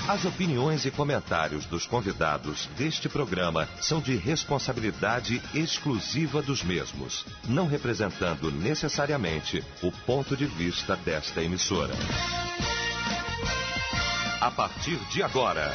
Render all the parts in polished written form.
As opiniões e comentários dos convidados deste programa são de responsabilidade exclusiva dos mesmos, não representando necessariamente o ponto de vista desta emissora. A partir de agora,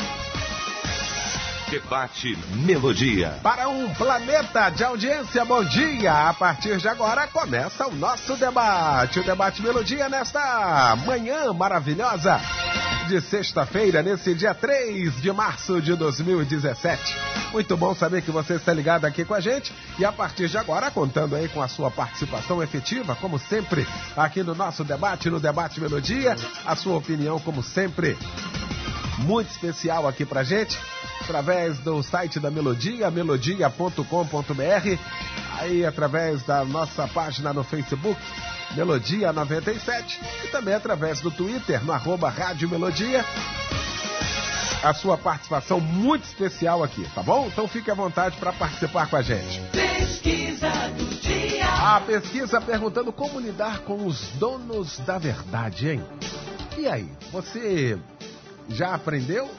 Debate Melodia. Para um planeta de audiência, bom dia! A partir de agora começa o nosso debate. O Debate Melodia nesta manhã maravilhosa de sexta-feira, nesse dia 3 de março de 2017. Muito bom saber que você está ligado aqui com a gente e a partir de agora contando aí com a sua participação efetiva, como sempre, aqui no nosso debate, no Debate Melodia. A sua opinião, como sempre, muito especial aqui pra gente, através do site da Melodia, melodia.com.br, aí através da nossa página no Facebook, Melodia 97, e também através do Twitter, no @Rádio Melodia. A sua participação muito especial aqui, tá bom? Então fique à vontade para participar com a gente. Pesquisa do dia. A pesquisa perguntando como lidar com os donos da verdade, hein? E aí, você já aprendeu?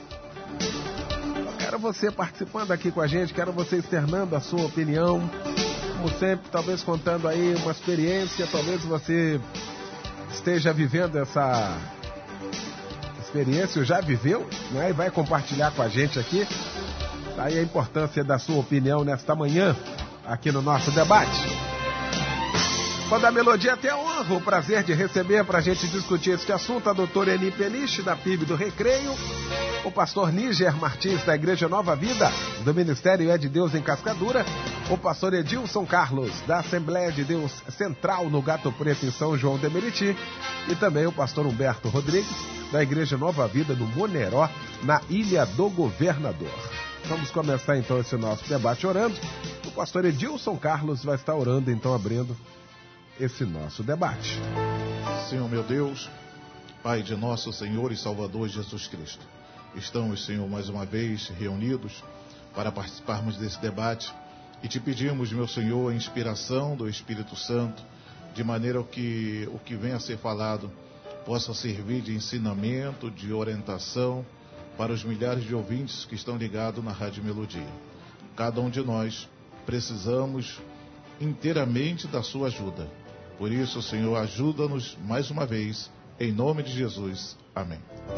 Eu quero você participando aqui com a gente, quero você externando a sua opinião, como sempre, talvez contando aí uma experiência, talvez você esteja vivendo essa experiência, ou já viveu, né? E vai compartilhar com a gente aqui. Daí a importância da sua opinião nesta manhã, aqui no nosso debate. Quando a Melodia tem a honra, o prazer de receber para a gente discutir este assunto a doutora Eni Peliche, da PIB do Recreio, o pastor Níger Martins, da Igreja Nova Vida, do Ministério É de Deus em Cascadura, o pastor Edilson Carlos, da Assembleia de Deus Central no Gato Preto, em São João de Meriti, e também o pastor Humberto Rodrigues, da Igreja Nova Vida, no Moneró, na Ilha do Governador. Vamos começar então esse nosso debate orando. O pastor Edilson Carlos vai estar orando, então, abrindo esse nosso debate. Senhor meu Deus, Pai de nosso Senhor e Salvador Jesus Cristo, estamos, Senhor, mais uma vez reunidos para participarmos desse debate e te pedimos, meu Senhor, a inspiração do Espírito Santo, de maneira que o que venha a ser falado possa servir de ensinamento, de orientação para os milhares de ouvintes que estão ligados na Rádio Melodia. Cada um de nós precisamos inteiramente da sua ajuda. Por isso, Senhor, ajuda-nos mais uma vez, em nome de Jesus. Amém.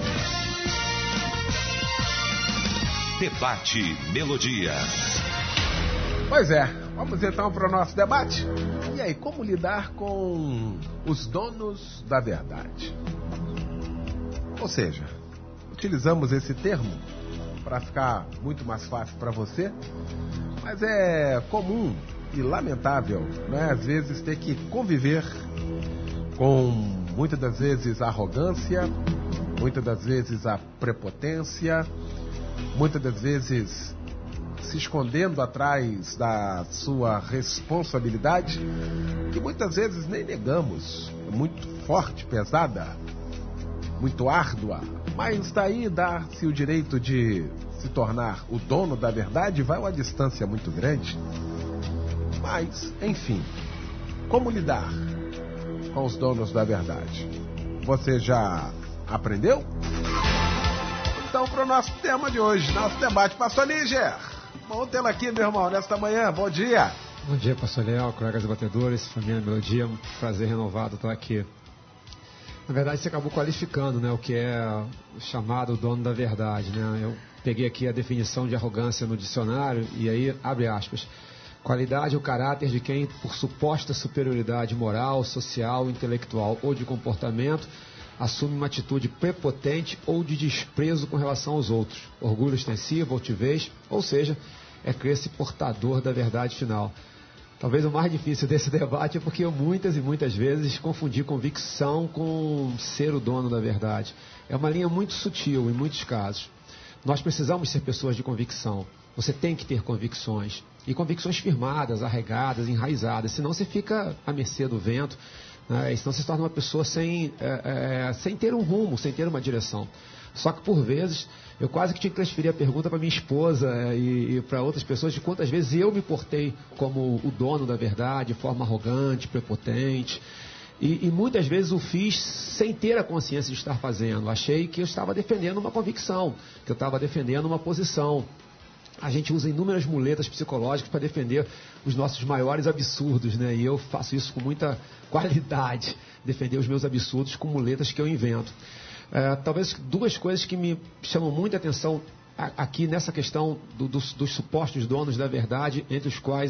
Debate Melodia. Pois é, vamos então para o nosso debate. E aí, como lidar com os donos da verdade? Ou seja, utilizamos esse termo para ficar muito mais fácil para você, mas é comum e lamentável, né? Às vezes ter que conviver com, muitas das vezes, a arrogância, muitas das vezes a prepotência, muitas das vezes se escondendo atrás da sua responsabilidade, que muitas vezes nem negamos, é muito forte, pesada, muito árdua, mas daí dá-se o direito de se tornar o dono da verdade, vai uma distância muito grande. Mas, enfim, como lidar com os donos da verdade? Você já aprendeu? Então, para o nosso tema de hoje, nosso debate, pastor Níger. Bom tê-lo aqui, meu irmão, nesta manhã. Bom dia. Bom dia, pastor Leal, colegas debatedores, família Melodia, um prazer renovado estar aqui. Na verdade, você acabou qualificando, né, o que é chamado dono da verdade, né? Eu peguei aqui a definição de arrogância no dicionário e aí, abre aspas, qualidade ou caráter de quem, por suposta superioridade moral, social, intelectual ou de comportamento, assume uma atitude prepotente ou de desprezo com relação aos outros, orgulho extensivo, altivez, ou seja, é crer-se portador da verdade final. Talvez o mais difícil desse debate é porque eu muitas e muitas vezes confundi convicção com ser o dono da verdade. É uma linha muito sutil em muitos casos. Nós precisamos ser pessoas de convicção. Você tem que ter convicções. E convicções firmadas, arraigadas, enraizadas. Senão você fica à mercê do vento, né? E senão você se torna uma pessoa sem ter um rumo, sem ter uma direção. Só que por vezes eu quase que tinha que transferir a pergunta para minha esposa e para outras pessoas de quantas vezes eu me portei como o dono da verdade, de forma arrogante, prepotente. E muitas vezes o fiz sem ter a consciência de estar fazendo. Achei que eu estava defendendo uma convicção, que eu estava defendendo uma posição. A gente usa inúmeras muletas psicológicas para defender os nossos maiores absurdos, né? E eu faço isso com muita qualidade, defender os meus absurdos com muletas que eu invento. Talvez duas coisas que me chamam muita atenção aqui nessa questão dos supostos donos da verdade, entre os quais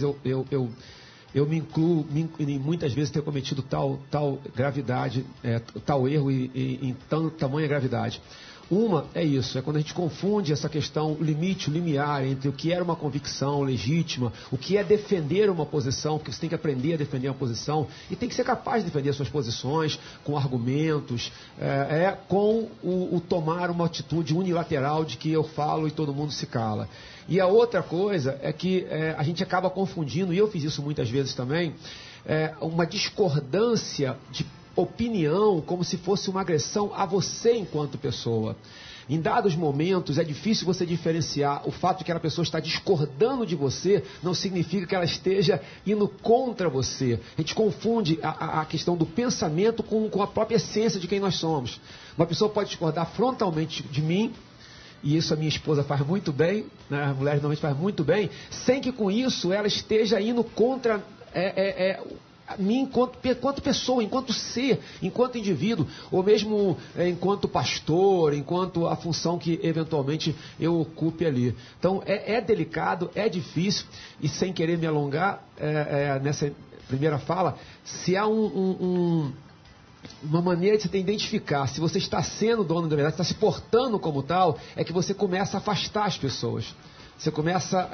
eu me incluo em muitas vezes ter cometido tal gravidade, tal erro em tamanha gravidade. Uma é isso, é quando a gente confunde essa questão, limite, o limiar entre o que era uma convicção legítima, o que é defender uma posição, porque você tem que aprender a defender uma posição e tem que ser capaz de defender suas posições com argumentos, com o tomar uma atitude unilateral de que eu falo e todo mundo se cala. E a outra coisa é que a gente acaba confundindo, e eu fiz isso muitas vezes também, uma discordância de opinião como se fosse uma agressão a você enquanto pessoa. Em dados momentos é difícil você diferenciar o fato de que aquela pessoa está discordando de você, não significa que ela esteja indo contra você. A gente confunde a questão do pensamento com a própria essência de quem nós somos. Uma pessoa pode discordar frontalmente de mim, e isso a minha esposa faz muito bem, né? As mulheres normalmente fazem muito bem, sem que com isso ela esteja indo contra a mim enquanto pessoa, enquanto ser, enquanto indivíduo, ou mesmo enquanto pastor, enquanto a função que eventualmente eu ocupe ali. Então é delicado, é difícil, e sem querer me alongar nessa primeira fala, se há uma maneira de você identificar se você está sendo dono da verdade, está se portando como tal, é que você começa a afastar as pessoas. Você começa,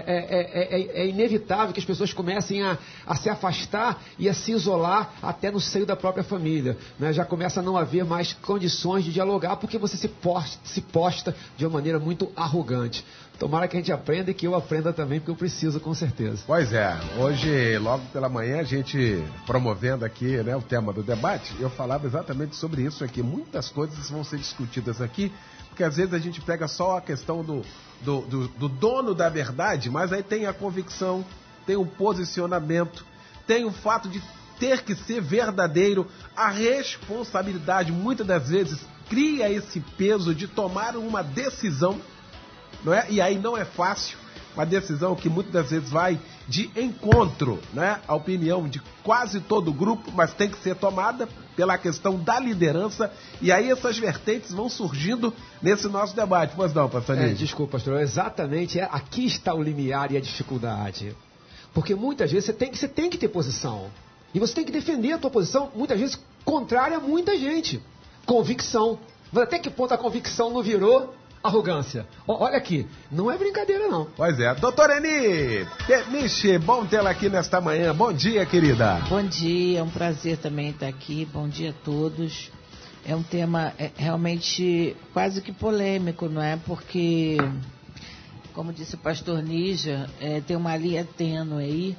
é inevitável que as pessoas comecem a se afastar e a se isolar até no seio da própria família, né? Já começa a não haver mais condições de dialogar porque você se posta de uma maneira muito arrogante. Tomara que a gente aprenda e que eu aprenda também, porque eu preciso, com certeza. Pois é, hoje, logo pela manhã, a gente promovendo aqui, né, o tema do debate, eu falava exatamente sobre isso aqui. Muitas coisas vão ser discutidas aqui, porque às vezes a gente pega só a questão do dono da verdade, mas aí tem a convicção, tem o posicionamento, tem o fato de ter que ser verdadeiro, a responsabilidade muitas das vezes cria esse peso de tomar uma decisão, não é? E aí não é fácil, uma decisão que muitas das vezes vai de encontro, né? A opinião de quase todo o grupo, mas tem que ser tomada pela questão da liderança, e aí essas vertentes vão surgindo nesse nosso debate. Pois não, pastor Níger? Desculpa, pastor, exatamente, aqui está o limiar e a dificuldade. Porque muitas vezes você tem que ter posição, e você tem que defender a tua posição, muitas vezes contrária a muita gente. Convicção. Mas até que ponto a convicção não virou arrogância? Olha aqui, não é brincadeira não. Pois é. Doutora Eni Peniche, bom tê-la aqui nesta manhã. Bom dia, querida. Bom dia, é um prazer também estar aqui. Bom dia a todos. É um tema realmente quase que polêmico, não é? Porque, como disse o pastor Níger, tem uma linha tênue aí,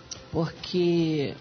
porque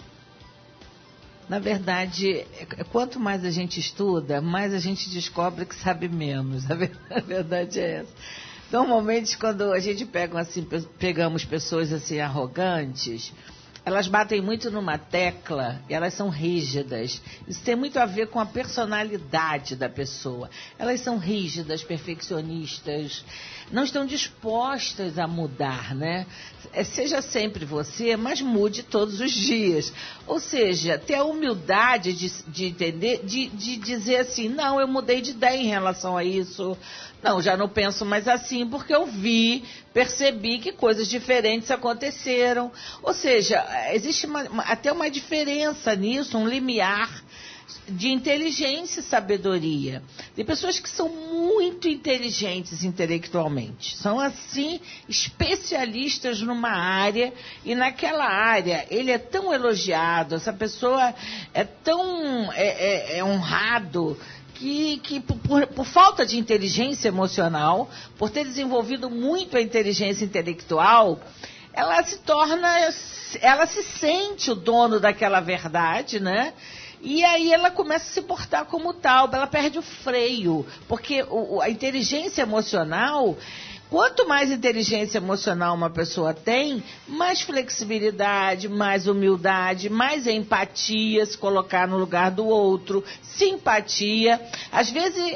na verdade, quanto mais a gente estuda, mais a gente descobre que sabe menos. A verdade é essa. Normalmente, quando a gente pegamos pessoas assim arrogantes, elas batem muito numa tecla e elas são rígidas. Isso tem muito a ver com a personalidade da pessoa. Elas são rígidas, perfeccionistas, não estão dispostas a mudar, né? Seja sempre você, mas mude todos os dias. Ou seja, ter a humildade de entender, de dizer assim, não, eu mudei de ideia em relação a isso. Não, já não penso mais assim, porque eu percebi que coisas diferentes aconteceram. Ou seja, existe até uma diferença nisso, um limiar de inteligência e sabedoria. Tem pessoas que são muito inteligentes intelectualmente, são assim especialistas numa área, e naquela área ele é tão elogiado, essa pessoa é tão honrado, que por falta de inteligência emocional, por ter desenvolvido muito a inteligência intelectual, ela se sente o dono daquela verdade, né? E aí ela começa a se portar como tal, ela perde o freio, porque a inteligência emocional, Quanto mais inteligência emocional uma pessoa tem, mais flexibilidade, mais humildade, mais empatia, se colocar no lugar do outro, simpatia. Às vezes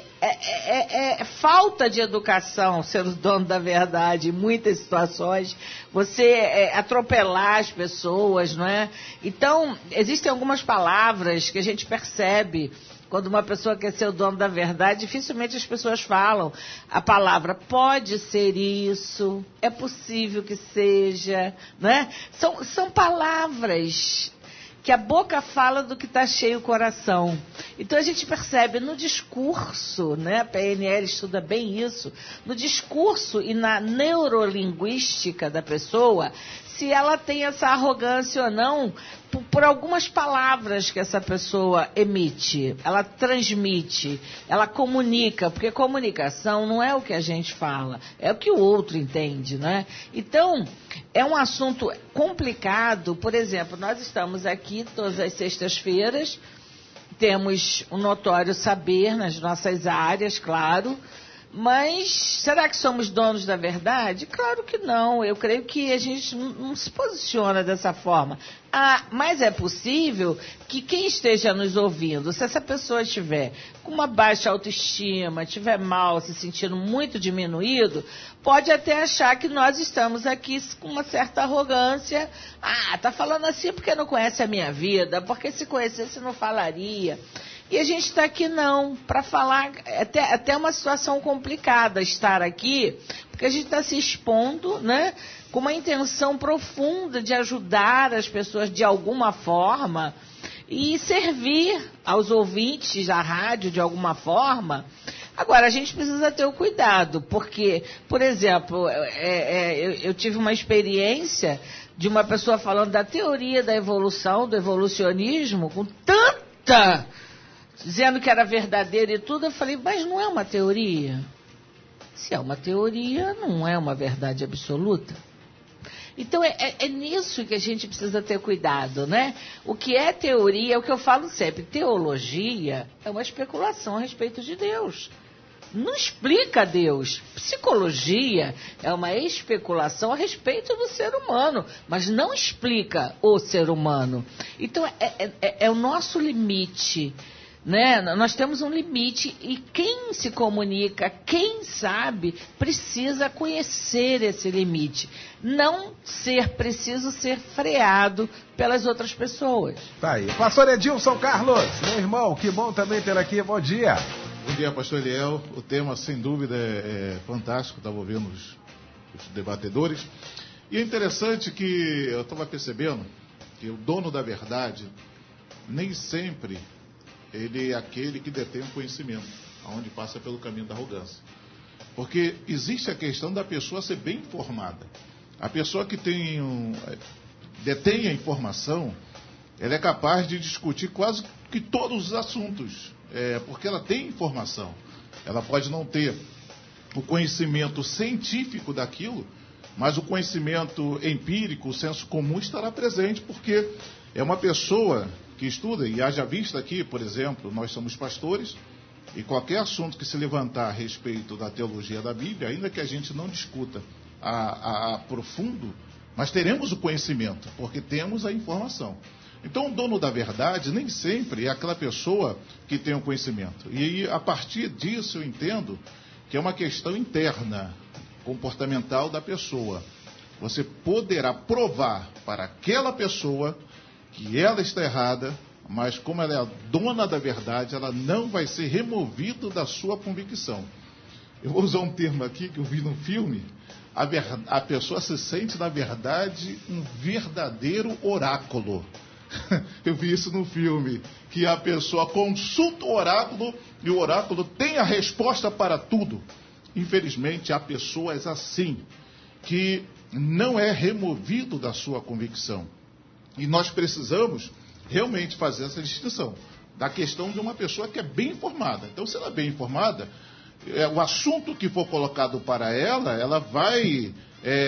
é falta de educação ser o dono da verdade em muitas situações. Você atropelar as pessoas, não é? Então, existem algumas palavras que a gente percebe. Quando uma pessoa quer ser o dono da verdade, dificilmente as pessoas falam a palavra pode ser isso, é possível que seja, né? São palavras que a boca fala do que está cheio o coração. Então a gente percebe no discurso, né? A PNL estuda bem isso, no discurso e na neurolinguística da pessoa, se ela tem essa arrogância ou não, por algumas palavras que essa pessoa emite, ela transmite, ela comunica, porque comunicação não é o que a gente fala, é o que o outro entende, né? Então, é um assunto complicado. Por exemplo, nós estamos aqui todas as sextas-feiras, temos um notório saber nas nossas áreas, claro. Mas será que somos donos da verdade? Claro que não. Eu creio que a gente não se posiciona dessa forma. Mas é possível que quem esteja nos ouvindo, se essa pessoa estiver com uma baixa autoestima, estiver mal, se sentindo muito diminuído, pode até achar que nós estamos aqui com uma certa arrogância. Tá falando assim porque não conhece a minha vida, porque se conhecesse não falaria. E a gente está aqui não, para falar, até uma situação complicada estar aqui, porque a gente está se expondo, né, com uma intenção profunda de ajudar as pessoas de alguma forma e servir aos ouvintes da rádio de alguma forma. Agora, a gente precisa ter o cuidado, porque, por exemplo, eu tive uma experiência de uma pessoa falando da teoria da evolução, do evolucionismo, com tanta... dizendo que era verdadeiro e tudo, eu falei, mas não é uma teoria? Se é uma teoria, não é uma verdade absoluta. Então, é nisso que a gente precisa ter cuidado, né? O que é teoria, é o que eu falo sempre, teologia é uma especulação a respeito de Deus. Não explica Deus. Psicologia é uma especulação a respeito do ser humano, mas não explica o ser humano. Então, é o nosso limite, né? Nós temos um limite e quem se comunica, quem sabe, precisa conhecer esse limite. Não preciso ser freado pelas outras pessoas. Tá aí. Pastor Edilson Carlos, meu irmão, que bom também ter aqui. Bom dia. Bom dia, pastor Eliel. O tema, sem dúvida, é fantástico. Estava ouvindo os debatedores. E é interessante que eu estava percebendo que o dono da verdade nem sempre ele é aquele que detém o conhecimento, aonde passa pelo caminho da arrogância. Porque existe a questão da pessoa ser bem informada. A pessoa que detém a informação, ela é capaz de discutir quase que todos os assuntos, porque ela tem informação. Ela pode não ter o conhecimento científico daquilo, mas o conhecimento empírico, o senso comum estará presente, porque é uma pessoa que estuda, e haja vista aqui, por exemplo, nós somos pastores, e qualquer assunto que se levantar a respeito da teologia da Bíblia, ainda que a gente não discuta a profundo, mas teremos o conhecimento, porque temos a informação. Então, o dono da verdade nem sempre é aquela pessoa que tem o conhecimento. E a partir disso eu entendo que é uma questão interna, comportamental da pessoa. Você poderá provar para aquela pessoa que ela está errada, mas como ela é a dona da verdade, ela não vai ser removida da sua convicção. Eu vou usar um termo aqui que eu vi no filme. A pessoa se sente, na verdade, um verdadeiro oráculo. Eu vi isso no filme, que a pessoa consulta o oráculo e o oráculo tem a resposta para tudo. Infelizmente, há pessoas assim, que não é removido da sua convicção. E nós precisamos realmente fazer essa distinção da questão de uma pessoa que é bem informada. Então, se ela é bem informada, o assunto que for colocado para ela vai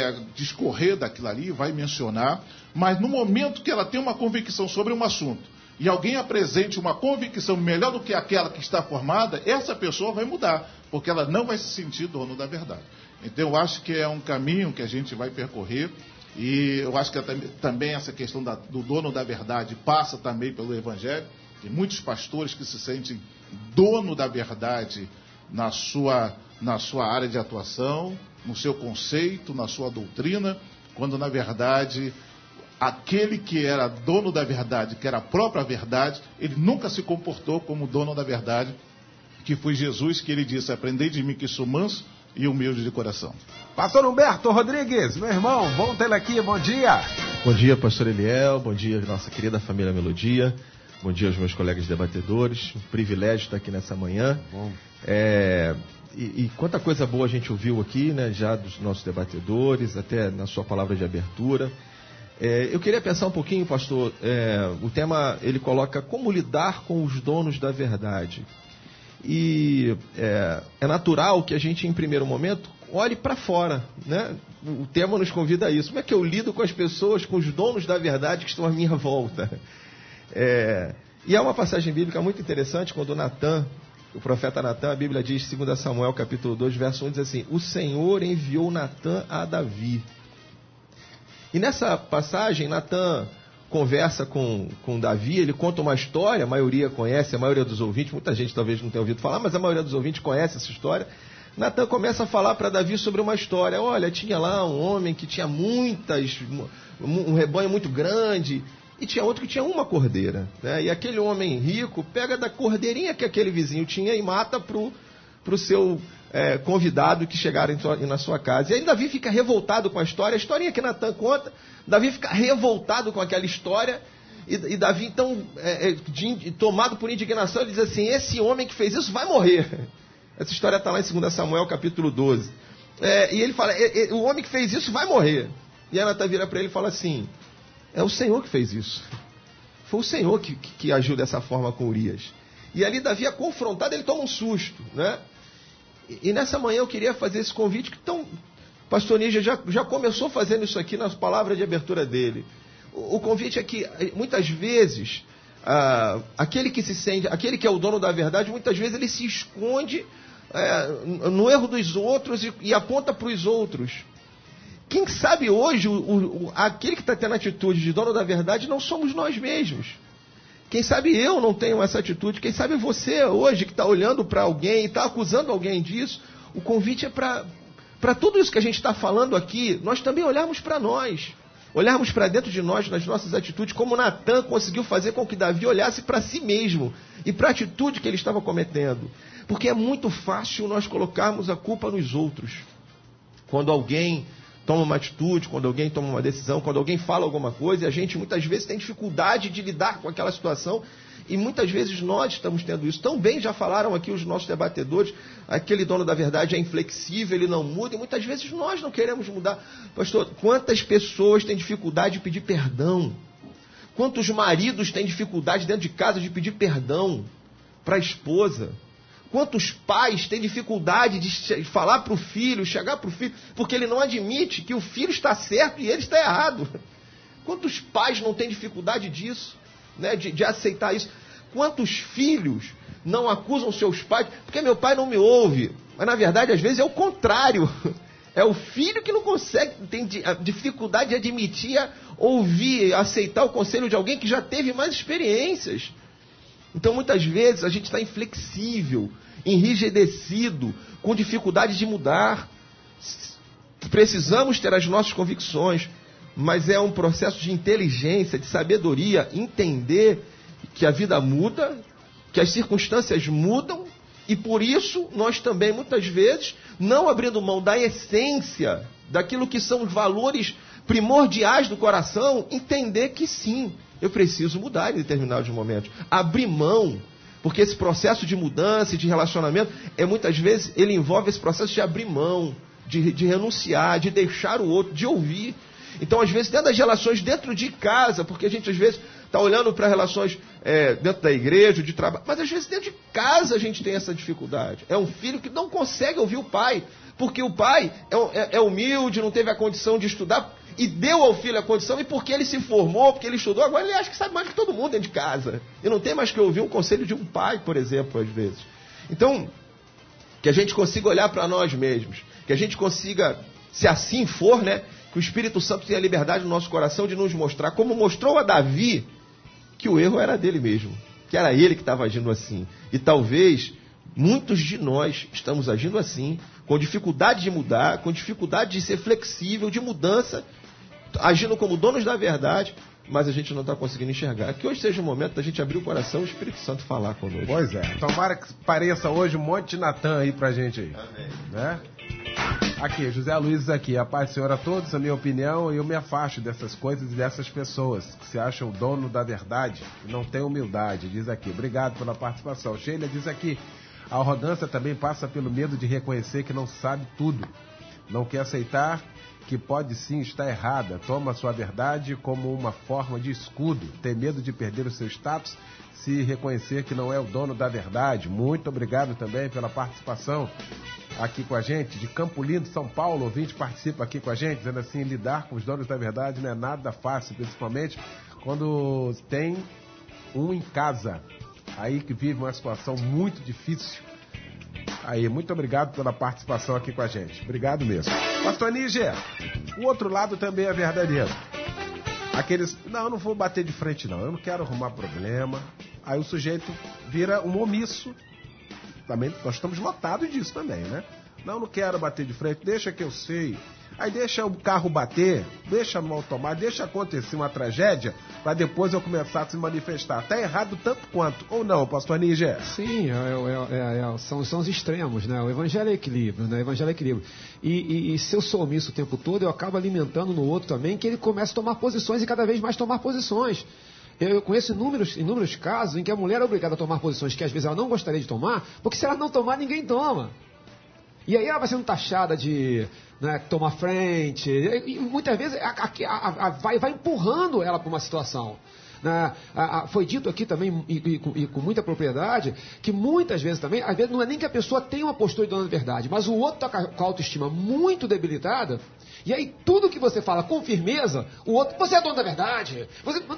discorrer daquilo ali, vai mencionar, mas no momento que ela tem uma convicção sobre um assunto, e alguém apresente uma convicção melhor do que aquela que está formada, essa pessoa vai mudar, porque ela não vai se sentir dono da verdade. Então eu acho que é um caminho que a gente vai percorrer, e eu acho que também essa questão do dono da verdade passa também pelo Evangelho. Tem muitos pastores que se sentem dono da verdade na sua área de atuação, no seu conceito, na sua doutrina, quando na verdade aquele que era dono da verdade, que era a própria verdade, ele nunca se comportou como dono da verdade, que foi Jesus, que ele disse: aprendei de mim que sou manso e humilde de coração. Pastor Humberto Rodrigues, meu irmão, bom tê-lo aqui, bom dia. Bom dia, pastor Eliel, bom dia, nossa querida família Melodia, bom dia aos meus colegas debatedores, um privilégio estar aqui nessa manhã. Bom. E quanta coisa boa a gente ouviu aqui, né, já dos nossos debatedores, até na sua palavra de abertura. Eu queria pensar um pouquinho, pastor, o tema, ele coloca como lidar com os donos da verdade. E é natural que a gente, em primeiro momento, olhe para fora, né? O tema nos convida a isso. Como é que eu lido com as pessoas, com os donos da verdade que estão à minha volta? E há uma passagem bíblica muito interessante, quando Natan, o profeta Natan, a Bíblia diz, 2 Samuel capítulo 2, verso 1, diz assim: o Senhor enviou Natan a Davi. E nessa passagem, Natan conversa com Davi, ele conta uma história, a maioria conhece, a maioria dos ouvintes, muita gente talvez não tenha ouvido falar, mas a maioria dos ouvintes conhece essa história. Natan começa a falar para Davi sobre uma história. Olha, tinha lá um homem que tinha um rebanho muito grande, e tinha outro que tinha uma cordeira, né? E aquele homem rico pega da cordeirinha que aquele vizinho tinha e mata pro seu convidado que chegaram na sua casa. E aí Davi fica revoltado com a historinha que Natan conta. Davi fica revoltado com aquela história, e Davi então, tomado por indignação, ele diz assim: esse homem que fez isso vai morrer. Essa história está lá em 2 Samuel capítulo 12. E ele fala: o homem que fez isso vai morrer. E aí Natan vira para ele e fala assim: é o Senhor que fez isso. Foi o Senhor que agiu dessa forma com Urias. E ali Davi é confrontado, ele toma um susto, né? E nessa manhã eu queria fazer esse convite, que então, pastor Nígia já começou fazendo isso aqui nas palavras de abertura dele. O convite é que, muitas vezes, aquele que é o dono da verdade, muitas vezes ele se esconde no erro dos outros e aponta para os outros. Quem sabe hoje, aquele que está tendo a atitude de dono da verdade não somos nós mesmos. Quem sabe eu não tenho essa atitude, quem sabe você hoje que está olhando para alguém e está acusando alguém disso. O convite é para tudo isso que a gente está falando aqui, nós também olharmos para nós, olharmos para dentro de nós, nas nossas atitudes, como Natan conseguiu fazer com que Davi olhasse para si mesmo e para a atitude que ele estava cometendo. Porque é muito fácil nós colocarmos a culpa nos outros. Quando alguém toma uma atitude, quando alguém toma uma decisão, quando alguém fala alguma coisa, e a gente muitas vezes tem dificuldade de lidar com aquela situação, e muitas vezes nós estamos tendo isso. Também já falaram aqui os nossos debatedores, aquele dono da verdade é inflexível, ele não muda, e muitas vezes nós não queremos mudar. Pastor, quantas pessoas têm dificuldade de pedir perdão? Quantos maridos têm dificuldade dentro de casa de pedir perdão para a esposa? Quantos pais têm dificuldade de falar para o filho, chegar para o filho, porque ele não admite que o filho está certo e ele está errado? Quantos pais não têm dificuldade disso, né, de aceitar isso? Quantos filhos não acusam seus pais, porque meu pai não me ouve? Mas na verdade, às vezes é o contrário. É o filho que não consegue, tem dificuldade de admitir, ouvir, aceitar o conselho de alguém que já teve mais experiências. Então, muitas vezes, a gente está inflexível, enrijecido, com dificuldade de mudar. Precisamos ter as nossas convicções, mas é um processo de inteligência, de sabedoria, entender que a vida muda, que as circunstâncias mudam, e por isso nós também, muitas vezes, não abrindo mão da essência, daquilo que são os valores primordiais do coração, entender que sim, eu preciso mudar em determinados momentos. Abrir mão, porque esse processo de mudança e de relacionamento, muitas vezes, ele envolve esse processo de abrir mão, de renunciar, de deixar o outro, de ouvir. Então, às vezes, dentro das relações dentro de casa, porque a gente, às vezes, está olhando para relações dentro da igreja, de trabalho, mas, às vezes, dentro de casa a gente tem essa dificuldade. É um filho que não consegue ouvir o pai, porque o pai é humilde, não teve a condição de estudar, e deu ao filho a condição, e porque ele se formou, porque ele estudou, agora ele acha que sabe mais que todo mundo dentro de casa. E não tem mais que ouvir um conselho de um pai, por exemplo, às vezes. Então, que a gente consiga olhar para nós mesmos, que a gente consiga, se assim for, né, que o Espírito Santo tenha liberdade no nosso coração de nos mostrar, como mostrou a Davi, que o erro era dele mesmo, que era ele que estava agindo assim. E talvez muitos de nós estamos agindo assim, com dificuldade de mudar, com dificuldade de ser flexível, de mudança, agindo como donos da verdade, mas a gente não está conseguindo enxergar. Que hoje seja o momento da gente abrir o coração e o Espírito Santo falar conosco. Pois é. Tomara que pareça hoje um monte de Natan aí pra gente aí. Amém. Né? Aqui, José Luiz aqui. A paz do Senhor a todos, a minha opinião, eu me afasto dessas coisas e dessas pessoas que se acham dono da verdade e não têm humildade, diz aqui. Obrigado pela participação. Sheila diz aqui, a arrogância também passa pelo medo de reconhecer que não sabe tudo. Não quer aceitar que pode sim estar errada. Toma sua verdade como uma forma de escudo. Tem medo de perder o seu status se reconhecer que não é o dono da verdade. Muito obrigado também pela participação aqui com a gente. De Campo Lindo, São Paulo, ouvinte participa aqui com a gente, dizendo assim, lidar com os donos da verdade não é nada fácil, principalmente quando tem um em casa, aí que vive uma situação muito difícil. Aí, muito obrigado pela participação aqui com a gente. Obrigado mesmo. Pastor Níger, o outro lado também é verdadeiro. Aqueles, não, eu não vou bater de frente não, eu não quero arrumar problema. Aí o sujeito vira um omisso. Também, nós estamos lotados disso também, né? Não quero bater de frente, deixa que eu sei. Aí deixa o carro bater, deixa no automático, deixa acontecer uma tragédia, para depois eu começar a se manifestar. Está errado tanto quanto, ou não, pastor Níger? Sim, são os extremos, né? O evangelho é equilíbrio, né? O evangelho é equilíbrio. E se eu sou omisso o tempo todo, eu acabo alimentando no outro também, que ele começa a tomar posições e cada vez mais tomar posições. Eu conheço inúmeros casos em que a mulher é obrigada a tomar posições que às vezes ela não gostaria de tomar, porque se ela não tomar, ninguém toma. E aí ela vai sendo taxada de, né, tomar frente, e muitas vezes vai empurrando ela para uma situação. Foi dito aqui também, e com muita propriedade, que muitas vezes também, às vezes não é nem que a pessoa tenha uma postura de dona da verdade, mas o outro está com a autoestima muito debilitada, e aí tudo que você fala com firmeza, o outro, você é dono da verdade,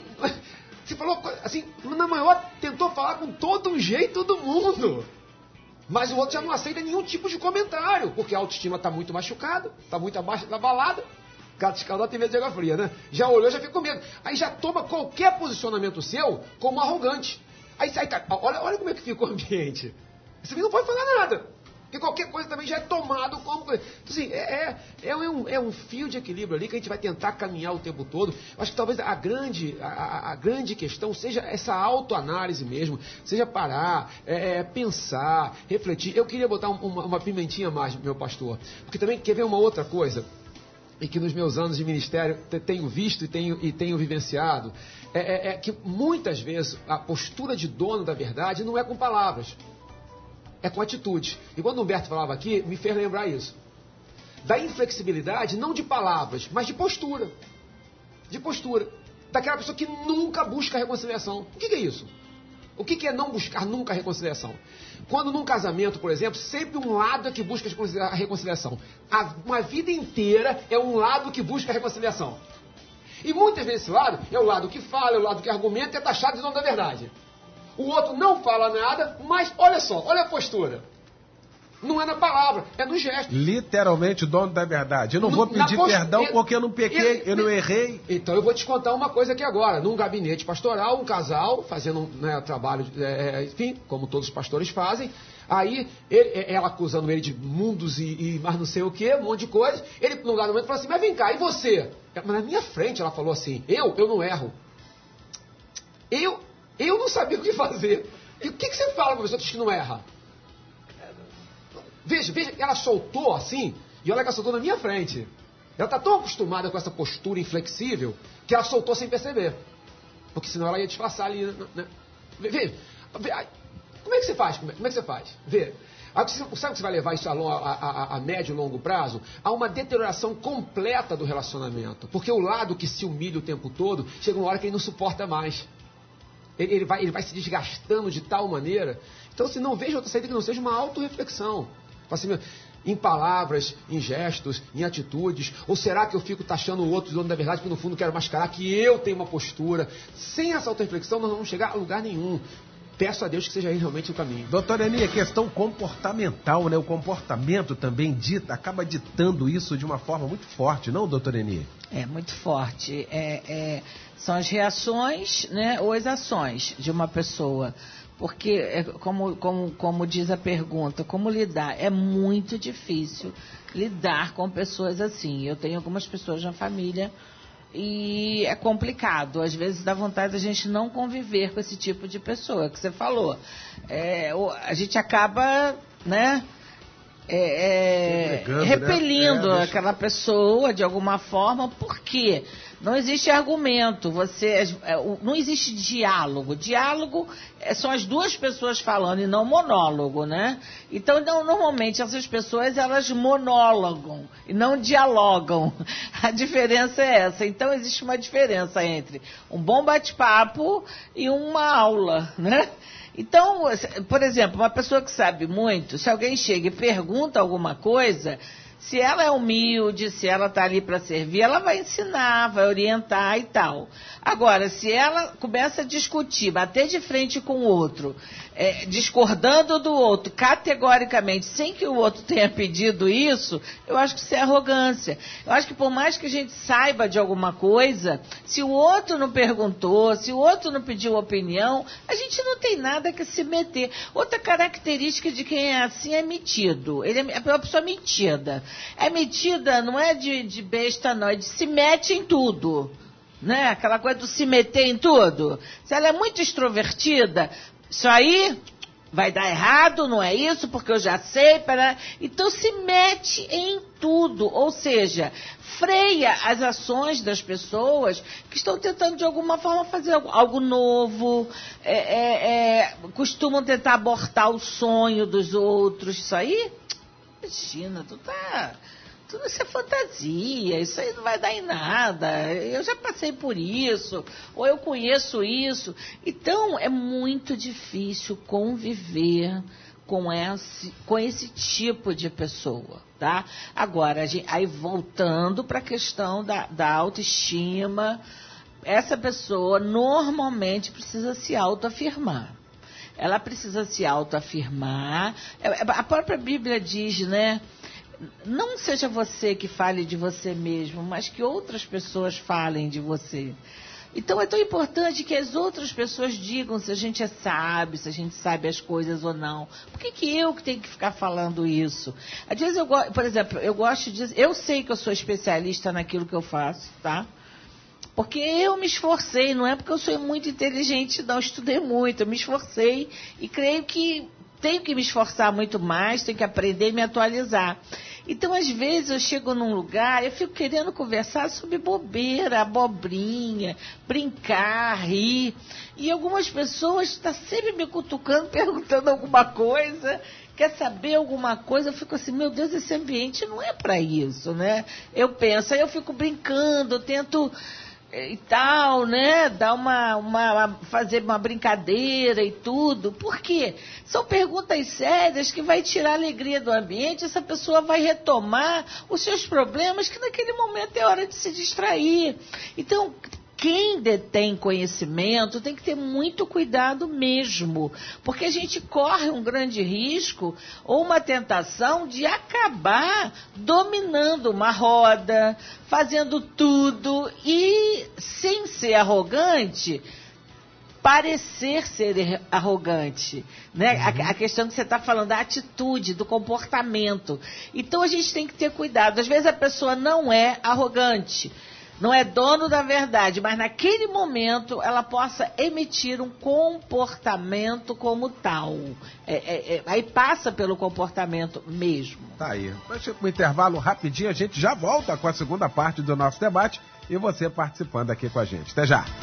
você falou assim, na maior, tentou falar com todo jeito do mundo. Mas o outro já não aceita nenhum tipo de comentário, porque a autoestima está muito machucada, está muito abaixo da balada. Gato escaldado tem medo de água fria, né? Já olhou, já fica com medo. Aí já toma qualquer posicionamento seu como arrogante. Aí tá, olha como é que fica o ambiente. Você não pode falar nada. Porque qualquer coisa também já é tomado como... Então, assim, é um fio de equilíbrio ali que a gente vai tentar caminhar o tempo todo. Eu acho que talvez a grande questão seja essa autoanálise mesmo. Seja parar, pensar, refletir. Eu queria botar uma pimentinha a mais, meu pastor. Porque também quer ver uma outra coisa, e que nos meus anos de ministério tenho visto e tenho vivenciado, que muitas vezes a postura de dono da verdade não é com palavras. É com atitude. E quando o Humberto falava aqui, me fez lembrar isso. Da inflexibilidade, não de palavras, mas de postura. De postura. Daquela pessoa que nunca busca a reconciliação. O que é isso? O que é não buscar nunca a reconciliação? Quando num casamento, por exemplo, sempre um lado é que busca a reconciliação. Uma vida inteira é um lado que busca a reconciliação. E muitas vezes esse lado é o lado que fala, é o lado que argumenta e é taxado de dono da verdade. O outro não fala nada, mas olha só, olha a postura. Não é na palavra, é no gesto. Literalmente dono da verdade. Eu não vou pedir perdão porque eu não pequei, eu não errei. Então eu vou te contar uma coisa aqui agora. Num gabinete pastoral, um casal fazendo trabalho, enfim, como todos os pastores fazem. Aí ela acusando ele de mundos e mais não sei o que, um monte de coisa. Ele, num dado momento, falou assim, mas vem cá, e você? Mas na minha frente ela falou assim, eu não erro. Eu não sabia o que fazer. E o que você fala para os outros que não erra? Veja, ela soltou assim, e olha que ela soltou na minha frente. Ela está tão acostumada com essa postura inflexível, que ela soltou sem perceber. Porque senão ela ia disfarçar ali, né? Veja, como é que você faz? Como é que você faz? Vê. Sabe que você vai levar isso a médio e longo prazo? A uma deterioração completa do relacionamento. Porque o lado que se humilha o tempo todo, chega uma hora que ele não suporta mais. Ele vai se desgastando de tal maneira. Então, se não veja outra saída que não seja uma autorreflexão. Assim, Em palavras, em gestos, em atitudes? Ou será que eu fico taxando o outro de dono da verdade, que no fundo quero mascarar que eu tenho uma postura? Sem essa autorreflexão, nós não vamos chegar a lugar nenhum. Peço a Deus que seja aí realmente o caminho. Doutora Eni, a questão comportamental, né? O comportamento também acaba ditando isso de uma forma muito forte, não, doutora Eni? É muito forte. São as reações, né, ou as ações de uma pessoa. Porque, como diz a pergunta, como lidar? É muito difícil lidar com pessoas assim. Eu tenho algumas pessoas na família e é complicado. Às vezes dá vontade da gente não conviver com esse tipo de pessoa que você falou. A gente acaba, né, repelindo, né, aquela pessoa de alguma forma. Por quê? Não existe argumento, não existe diálogo. Diálogo são as duas pessoas falando e não monólogo, né? Então, normalmente, essas pessoas, elas monólogam e não dialogam. A diferença é essa. Então, existe uma diferença entre um bom bate-papo e uma aula, né? Então, por exemplo, uma pessoa que sabe muito, se alguém chega e pergunta alguma coisa, se ela é humilde, se ela está ali para servir, ela vai ensinar, vai orientar e tal. Agora, se ela começa a discutir, bater de frente com o outro, discordando do outro categoricamente, sem que o outro tenha pedido isso, eu acho que isso é arrogância. Eu acho que por mais que a gente saiba de alguma coisa, se o outro não perguntou, se o outro não pediu opinião, a gente não tem nada que se meter. Outra característica de quem é assim é metido. Ele é uma pessoa metida. É metida, não é de besta, não, é de se mete em tudo. Né? Aquela coisa do se meter em tudo. Se ela é muito extrovertida, isso aí vai dar errado, não é isso, porque eu já sei. Então se mete em tudo, ou seja, freia as ações das pessoas que estão tentando de alguma forma fazer algo novo, costumam tentar abortar o sonho dos outros. Isso aí, imagina, tudo isso é fantasia, isso aí não vai dar em nada, eu já passei por isso, ou eu conheço isso. Então, é muito difícil conviver com esse tipo de pessoa, tá? Agora, aí voltando para a questão da autoestima, essa pessoa normalmente precisa se autoafirmar. Ela precisa se autoafirmar. A própria Bíblia diz, né? Não seja você que fale de você mesmo, mas que outras pessoas falem de você. Então é tão importante que as outras pessoas digam se a gente é sábio, se a gente sabe as coisas ou não. Por que eu que tenho que ficar falando isso? Às vezes por exemplo, eu sei que eu sou especialista naquilo que eu faço, tá? Porque eu me esforcei, não é porque eu sou muito inteligente, não, estudei muito, eu me esforcei e creio que tenho que me esforçar muito mais, tenho que aprender e me atualizar. Então, às vezes, eu chego num lugar, eu fico querendo conversar sobre bobeira, abobrinha, brincar, rir. E algumas pessoas estão sempre me cutucando, perguntando alguma coisa, quer saber alguma coisa. Eu fico assim, meu Deus, esse ambiente não é para isso, né? Eu penso, aí eu fico brincando, eu tento e tal, né? Fazer uma brincadeira e tudo. Por quê? São perguntas sérias que vai tirar a alegria do ambiente. Essa pessoa vai retomar os seus problemas, que naquele momento é hora de se distrair. Então, quem detém conhecimento tem que ter muito cuidado mesmo, porque a gente corre um grande risco ou uma tentação de acabar dominando uma roda, fazendo tudo e, sem ser arrogante, parecer ser arrogante, né? A questão que você está falando, a atitude, do comportamento. Então a gente tem que ter cuidado. Às vezes a pessoa não é arrogante, não é dono da verdade, mas naquele momento ela possa emitir um comportamento como tal. Aí passa pelo comportamento mesmo. Tá aí. Mas um intervalo rapidinho, a gente já volta com a segunda parte do nosso debate e você participando aqui com a gente. Até já.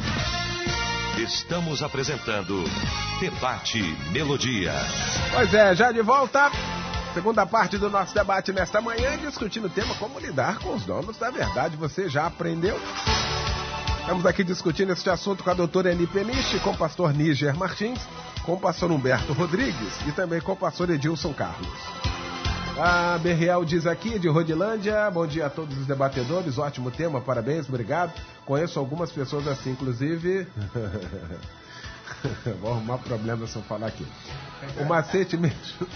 Estamos apresentando Debate Melodia. Pois é, já de volta. Segunda parte do nosso debate nesta manhã, discutindo o tema como lidar com os donos da verdade. Você já aprendeu? Estamos aqui discutindo este assunto com a doutora Eni Peniche, com o pastor Níger Martins, com o pastor Humberto Rodrigues e também com o pastor Edilson Carlos. A Berriel diz aqui, de Rodilândia, bom dia a todos os debatedores, ótimo tema, parabéns, obrigado. Conheço algumas pessoas assim, inclusive... Vou arrumar problema se eu falar aqui. O macete mesmo...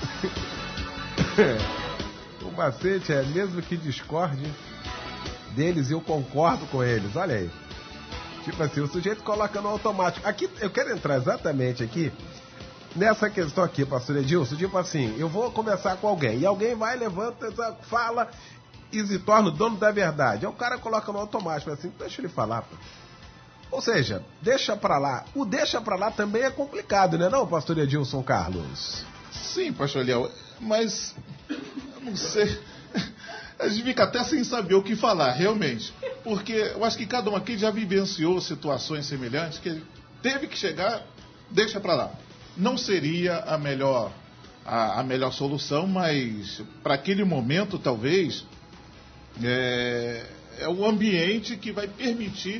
O macete é, mesmo que discorde deles, eu concordo com eles, olha aí. Tipo assim, o sujeito coloca no automático. Aqui, eu quero entrar exatamente aqui nessa questão aqui, pastor Edilson, tipo assim, eu vou conversar com alguém, e alguém vai, levanta, fala e se torna o dono da verdade. Aí o cara coloca no automático, assim, deixa ele falar, pô. Ou seja, deixa pra lá. O deixa pra lá também é complicado, né não, pastor Edilson Carlos? Sim, pastor Eliel, mas eu não sei, a gente fica até sem saber o que falar, realmente, porque eu acho que cada um aqui já vivenciou situações semelhantes, que teve que chegar, deixa pra lá. Não seria a melhor solução, mas para aquele momento, talvez, é o ambiente que vai permitir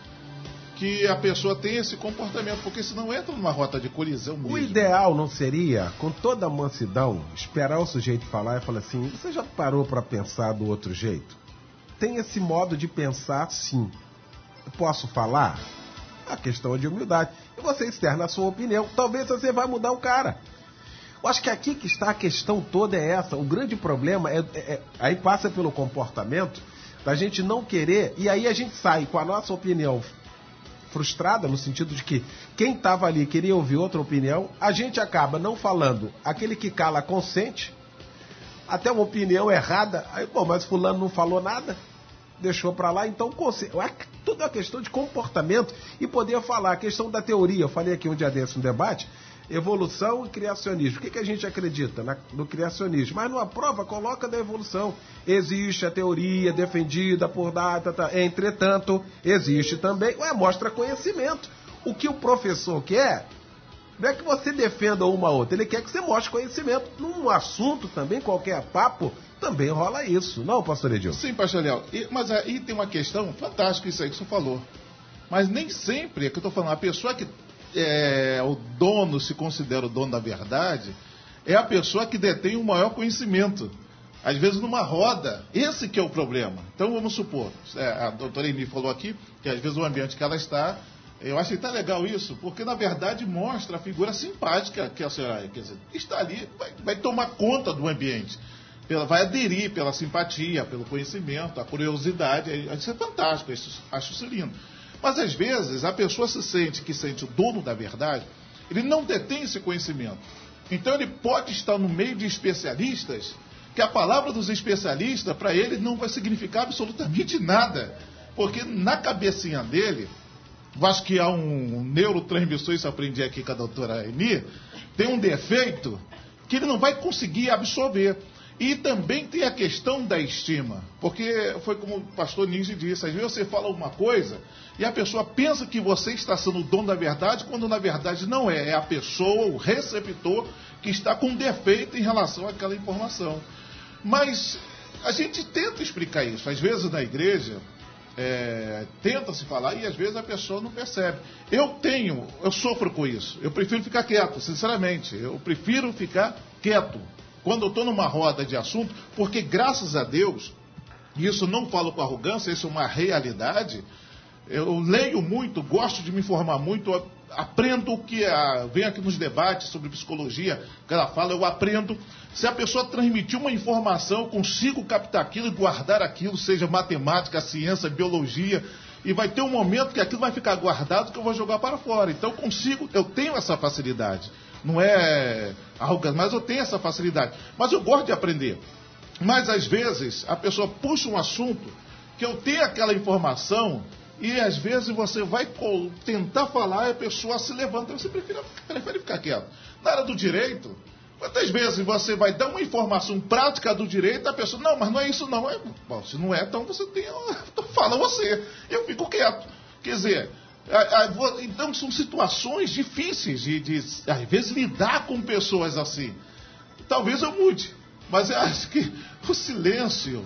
que a pessoa tenha esse comportamento, porque senão entra numa rota de colisão mesmo. O ideal não seria, com toda a mansidão, esperar o sujeito falar e falar assim, você já parou para pensar do outro jeito? Tem esse modo de pensar, sim. Eu posso falar? A questão é de humildade. E você externa a sua opinião. Talvez você vai mudar o cara. Eu acho que aqui que está a questão toda é essa. O grande problema aí passa pelo comportamento da gente não querer, e aí a gente sai com a nossa opinião frustrada, no sentido de que quem estava ali queria ouvir outra opinião, a gente acaba não falando, aquele que cala consente, até uma opinião errada, aí, pô, mas fulano não falou nada, deixou para lá, então tudo é questão de comportamento e poder falar. A questão da teoria, eu falei aqui um dia desse no debate, evolução e criacionismo. O que a gente acredita no criacionismo? Mas numa prova, coloca da evolução. Existe a teoria defendida por data, entretanto, existe também, mostra conhecimento. O que o professor quer não é que você defenda uma ou outra, ele quer que você mostre conhecimento. Num assunto também, qualquer papo, também rola isso. Não, pastor Edilson? Sim, pastor Léo. Mas aí tem uma questão fantástica, isso aí que o senhor falou. Mas nem sempre, é que eu estou falando, a pessoa que o dono, se considera o dono da verdade, é a pessoa que detém o maior conhecimento. Às vezes numa roda, esse que é o problema. Então vamos supor, a doutora Eni falou aqui, que às vezes o ambiente que ela está, eu achei tão legal isso, porque na verdade mostra a figura simpática que a senhora, quer dizer, está ali, vai tomar conta do ambiente. Vai aderir pela simpatia, pelo conhecimento, a curiosidade, isso é fantástico, acho isso lindo. Mas às vezes a pessoa se sente o dono da verdade, ele não detém esse conhecimento. Então ele pode estar no meio de especialistas, que a palavra dos especialistas para ele não vai significar absolutamente nada. Porque na cabecinha dele, eu acho que há um neurotransmissor, isso eu aprendi aqui com a doutora Eni, tem um defeito que ele não vai conseguir absorver. E também tem a questão da estima, porque foi como o pastor Nige disse, às vezes você fala uma coisa e a pessoa pensa que você está sendo o dono da verdade, quando na verdade não é a pessoa, o receptor, que está com defeito em relação àquela informação. Mas a gente tenta explicar isso, às vezes na igreja, tenta-se falar e às vezes a pessoa não percebe. Eu sofro com isso, eu prefiro ficar quieto, sinceramente, eu prefiro ficar quieto quando eu estou numa roda de assunto, porque graças a Deus, e isso não falo com arrogância, isso é uma realidade, eu leio muito, gosto de me informar muito, aprendo o que vem aqui nos debates sobre psicologia, que ela fala, eu aprendo. Se a pessoa transmitir uma informação, eu consigo captar aquilo e guardar aquilo, seja matemática, ciência, biologia, e vai ter um momento que aquilo vai ficar guardado que eu vou jogar para fora. Então eu tenho essa facilidade. Não é arrogância, mas eu tenho essa facilidade. Mas eu gosto de aprender. Mas às vezes a pessoa puxa um assunto que eu tenho aquela informação e às vezes você vai tentar falar e a pessoa se levanta e você prefere ficar quieto. Na área do direito, quantas vezes você vai dar uma informação prática do direito, a pessoa, não, mas não é isso não. Bom, se não é, então você então fala você. Eu fico quieto. Quer dizer, então são situações difíceis de às vezes lidar com pessoas assim. Talvez eu mude, mas eu acho que o silêncio,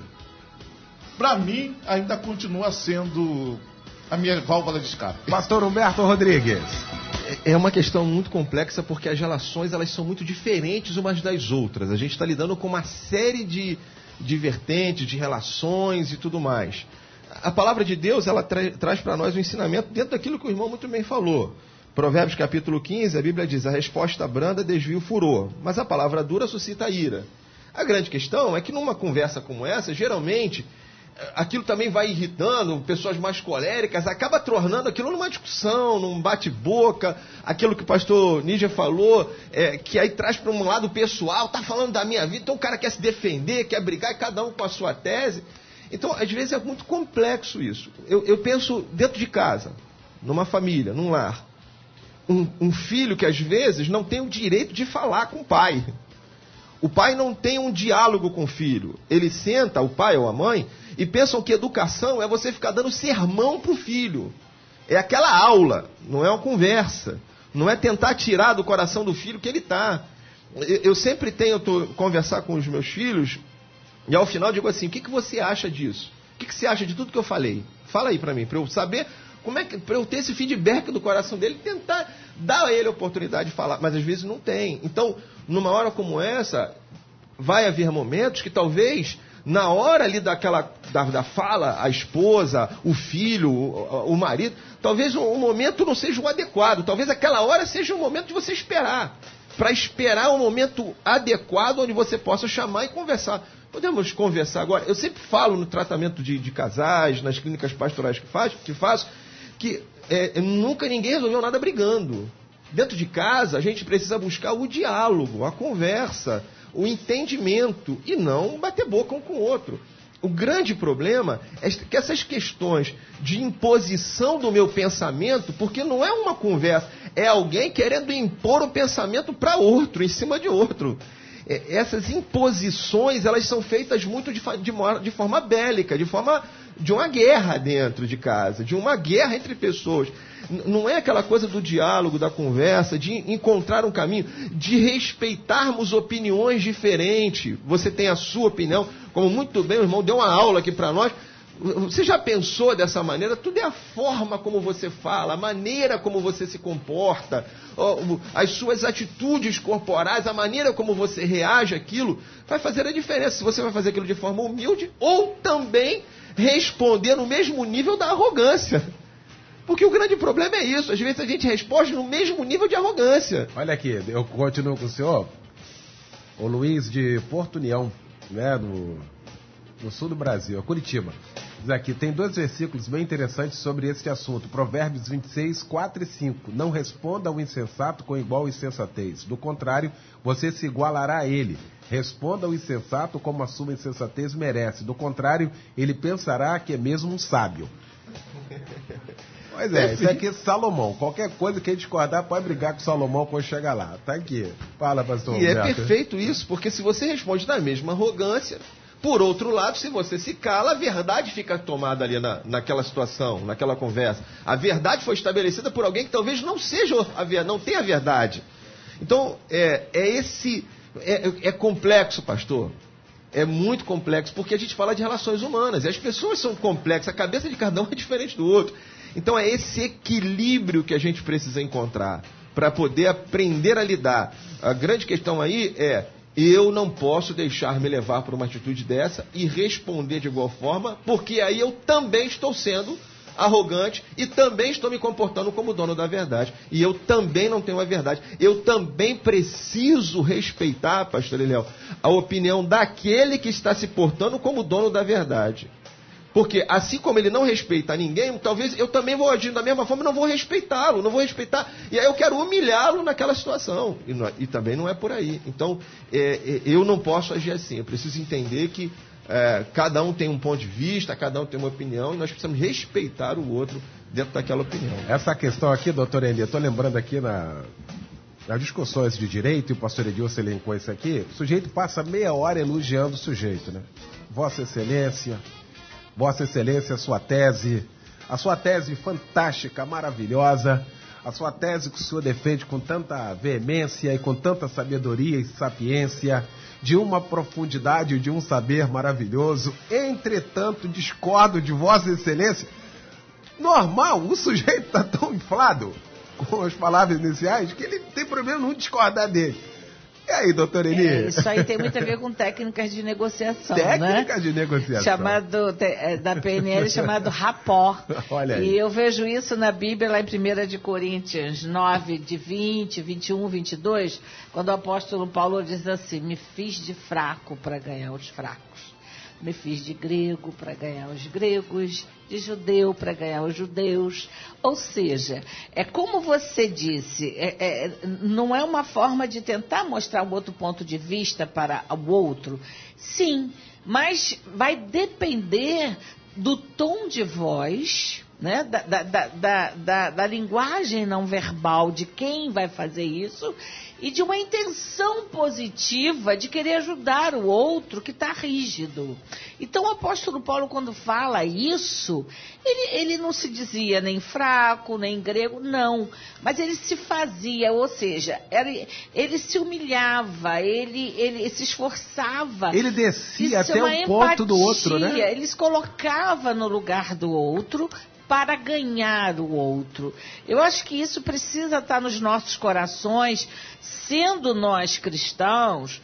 para mim, ainda continua sendo a minha válvula de escape. Pastor Humberto Rodrigues. É uma questão muito complexa porque as relações elas são muito diferentes umas das outras. A gente está lidando com uma série de vertentes, de relações e tudo mais. A palavra de Deus ela traz para nós um ensinamento dentro daquilo que o irmão muito bem falou. Provérbios capítulo 15, a Bíblia diz: a resposta branda desvia o furor, mas a palavra dura suscita a ira. A grande questão é que numa conversa como essa, geralmente, aquilo também vai irritando pessoas mais coléricas, acaba tornando aquilo numa discussão, num bate-boca, aquilo que o pastor Níger falou, que aí traz para um lado pessoal, tá falando da minha vida, então o cara quer se defender, quer brigar, e cada um com a sua tese. Então, às vezes é muito complexo isso. Eu penso dentro de casa, numa família, num lar, um filho que às vezes não tem o direito de falar com o pai. O pai não tem um diálogo com o filho. Ele senta, o pai ou a mãe, e pensam que educação é você ficar dando sermão para o filho. É aquela aula, não é uma conversa. Não é tentar tirar do coração do filho que ele está. Eu sempre tento conversar com os meus filhos, e ao final digo assim: o que você acha disso? O que você acha de tudo que eu falei? Fala aí para mim, para eu saber para eu ter esse feedback do coração dele, tentar dar a ele a oportunidade de falar, mas às vezes não tem. Então, numa hora como essa, vai haver momentos que talvez, na hora ali da fala, a esposa, o filho, o marido, talvez o momento não seja o adequado, talvez aquela hora seja o momento de você esperar, para esperar um momento adequado onde você possa chamar e conversar. Podemos conversar agora? Eu sempre falo no tratamento de casais, nas clínicas pastorais que faço, que nunca ninguém resolveu nada brigando. Dentro de casa, a gente precisa buscar o diálogo, a conversa, o entendimento, e não bater boca um com o outro. O grande problema é que essas questões de imposição do meu pensamento, porque não é uma conversa, é alguém querendo impor o pensamento para outro, em cima de outro. Essas imposições, elas são feitas muito de forma bélica, de uma guerra dentro de casa, de uma guerra entre pessoas. Não é aquela coisa do diálogo, da conversa, de encontrar um caminho, de respeitarmos opiniões diferentes. Você tem a sua opinião, como muito bem o irmão deu uma aula aqui para nós. Você já pensou dessa maneira? Tudo é a forma como você fala, a maneira como você se comporta, as suas atitudes corporais, a maneira como você reage àquilo, vai fazer a diferença. Se você vai fazer aquilo de forma humilde ou também responder no mesmo nível da arrogância. Porque o grande problema é isso. Às vezes a gente responde no mesmo nível de arrogância. Olha aqui, eu continuo com o senhor. O Luiz de Porto União, né, no sul do Brasil, Curitiba. Diz aqui, tem 2 versículos bem interessantes sobre esse assunto. Provérbios 26, 4 e 5. Não responda ao insensato com igual insensatez. Do contrário, você se igualará a ele. Responda ao insensato como a sua insensatez merece. Do contrário, ele pensará que é mesmo um sábio. Pois é, isso aqui é Salomão. Qualquer coisa que a gente discordar, pode brigar com Salomão quando chegar lá. Tá aqui. Fala, pastor E Roberto. é perfeito isso, porque se você responde na mesma arrogância, por outro lado, se você se cala, a verdade fica tomada ali naquela situação, naquela conversa. A verdade foi estabelecida por alguém que talvez não tenha a verdade. Então, é complexo, pastor. É muito complexo, porque a gente fala de relações humanas, e as pessoas são complexas, a cabeça de cada um é diferente do outro. Então é esse equilíbrio que a gente precisa encontrar, para poder aprender a lidar. A grande questão aí eu não posso deixar me levar por uma atitude dessa e responder de igual forma, porque aí eu também estou sendo arrogante e também estou me comportando como dono da verdade. E eu também não tenho a verdade. Eu também preciso respeitar, pastor Eliel, a opinião daquele que está se portando como dono da verdade. Porque assim como ele não respeita ninguém, talvez eu também vou agir da mesma forma e não vou respeitá-lo, e aí eu quero humilhá-lo naquela situação. E também não é por aí. Então, eu não posso agir assim. Eu preciso entender que cada um tem um ponto de vista, cada um tem uma opinião, e nós precisamos respeitar o outro dentro daquela opinião. Essa questão aqui, doutor Eli, eu estou lembrando aqui nas discussões de direito, e o pastor Edilson elencou isso aqui, o sujeito passa meia hora elogiando o sujeito, né? Vossa Excelência, a sua tese fantástica, maravilhosa, a sua tese que o senhor defende com tanta veemência e com tanta sabedoria e sapiência, de uma profundidade e de um saber maravilhoso. Entretanto, discordo de Vossa Excelência. Normal, o sujeito está tão inflado, com as palavras iniciais que ele não tem problema nenhum de discordar dele. E aí, doutor Eni? Isso aí tem muito a ver com técnicas de negociação, Técnicas de negociação. Da PNL, chamado rapport. Olha aí. E eu vejo isso na Bíblia, lá em 1 de Coríntios 9, de 20, 21, 22, quando o apóstolo Paulo diz assim: me fiz de fraco para ganhar os fracos. Me fiz de grego para ganhar os gregos, de judeu para ganhar os judeus. Ou seja, é como você disse, não é uma forma de tentar mostrar um outro ponto de vista para o outro. Sim, mas vai depender do tom de voz, né, da linguagem não verbal de quem vai fazer isso e de uma intenção positiva de querer ajudar o outro que está rígido. Então o apóstolo Paulo, quando fala isso, ele não se dizia nem fraco, nem grego, não. Mas ele se fazia, ou seja, ele se humilhava, ele se esforçava. Ele descia até o ponto do outro, né? Ele se colocava no lugar do outro para ganhar o outro. Eu acho que isso precisa estar nos nossos corações, sendo nós cristãos,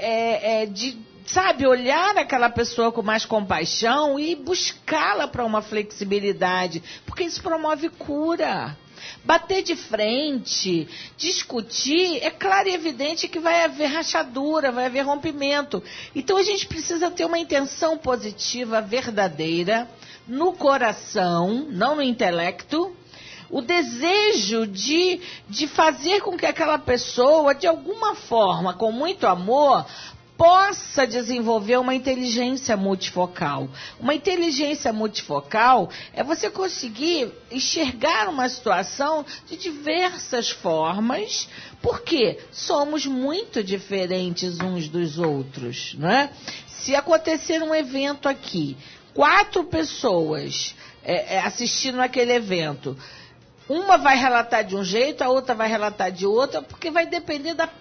sabe, olhar aquela pessoa com mais compaixão e buscá-la para uma flexibilidade, porque isso promove cura. Bater de frente, discutir, é claro e evidente que vai haver rachadura, vai haver rompimento. Então a gente precisa ter uma intenção positiva, verdadeira, no coração, não no intelecto, o desejo de fazer com que aquela pessoa, de alguma forma, com muito amor, possa desenvolver uma inteligência multifocal. Uma inteligência multifocal é você conseguir enxergar uma situação de diversas formas, porque somos muito diferentes uns dos outros, né? Se acontecer um evento aqui, 4 pessoas assistindo aquele evento, uma vai relatar de um jeito, a outra vai relatar de outro, porque vai depender da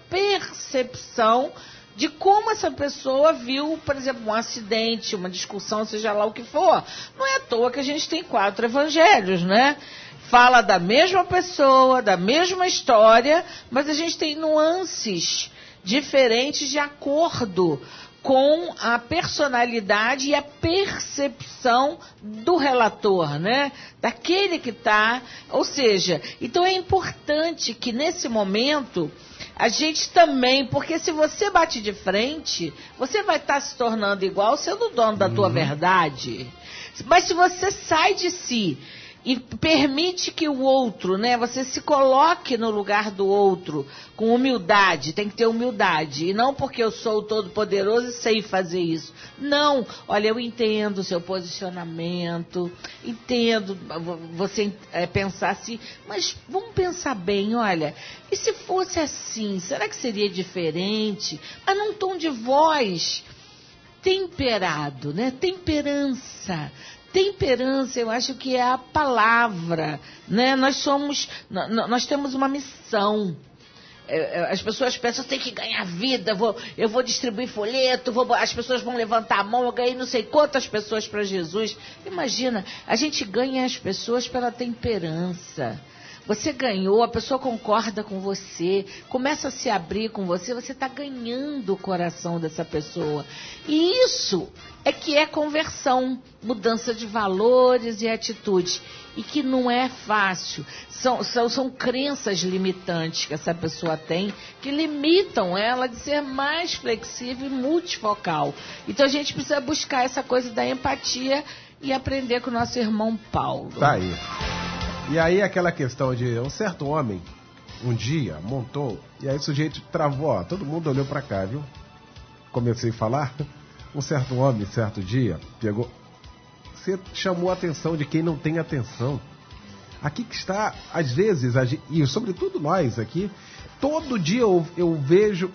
percepção de como essa pessoa viu, por exemplo, um acidente, uma discussão, seja lá o que for. Não é à toa que a gente tem 4 evangelhos, né? Fala da mesma pessoa, da mesma história, mas a gente tem nuances diferentes de acordo com a personalidade e a percepção do relator, né? Daquele que está, ou seja, então é importante que nesse momento a gente também, porque se você bate de frente, você vai estar se tornando igual, sendo o dono da tua verdade. Mas se você sai de si e permite que o outro, né, você se coloque no lugar do outro com humildade, tem que ter humildade, e não porque eu sou o todo-poderoso e sei fazer isso. Não, olha, eu entendo o seu posicionamento, entendo você pensar assim, mas vamos pensar bem, olha, e se fosse assim, será que seria diferente? Mas num tom de voz temperado, né, temperança, eu acho que é a palavra, né? Nós temos uma missão. As pessoas pensam, tem que ganhar vida, eu vou distribuir folheto, as pessoas vão levantar a mão, eu ganhei não sei quantas pessoas para Jesus. Imagina, a gente ganha as pessoas pela temperança. Você ganhou, a pessoa concorda com você, começa a se abrir com você, você está ganhando o coração dessa pessoa. E isso é que é conversão, mudança de valores e atitudes. E que não é fácil. São crenças limitantes que essa pessoa tem, que limitam ela de ser mais flexível e multifocal. Então a gente precisa buscar essa coisa da empatia e aprender com o nosso irmão Paulo. Tá aí. E aí aquela questão de um certo homem, um dia, montou, e aí o sujeito travou, ó, todo mundo olhou pra cá, viu? Comecei a falar, um certo homem, certo dia, pegou, você chamou a atenção de quem não tem atenção. Aqui que está, às vezes, e sobretudo nós aqui, todo dia eu vejo